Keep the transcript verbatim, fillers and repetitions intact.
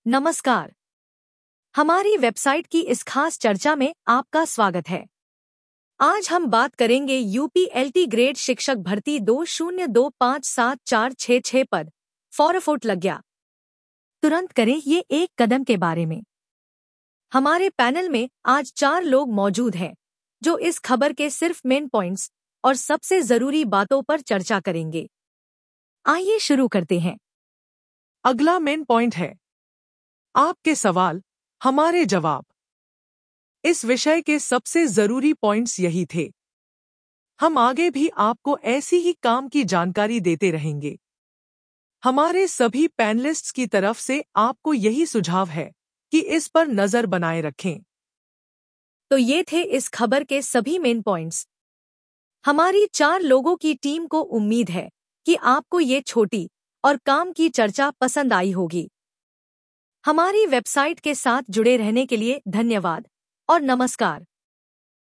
नमस्कार। हमारी वेबसाइट की इस खास चर्चा में आपका स्वागत है। आज हम बात करेंगे यूपीएलटी ग्रेड शिक्षक भर्ती दो शून्य दो पाँच सात चार छः छः पद फॉरफुट लग गया। तुरंत करें ये एक कदम के बारे में। हमारे पैनल में आज चार लोग मौजूद हैं जो इस खबर के सिर्फ मेन पॉइंट्स और सबसे जरूरी बातों पर चर्चा करेंगे। आइए शुरू करते हैं। अगला मेन पॉइंट है आपके सवाल, हमारे जवाब। इस विषय के सबसे जरूरी पॉइंट्स यही थे। हम आगे भी आपको ऐसी ही काम की जानकारी देते रहेंगे। हमारे सभी पैनलिस्ट्स की तरफ से आपको यही सुझाव है कि इस पर नजर बनाए रखें। तो ये थे इस खबर के सभी मेन पॉइंट्स। हमारी चार लोगों की टीम को उम्मीद है कि आपको ये छोटी और काम की चर्चा पसंद आई होगी। हमारी वेबसाइट के साथ जुड़े रहने के लिए धन्यवाद और नमस्कार।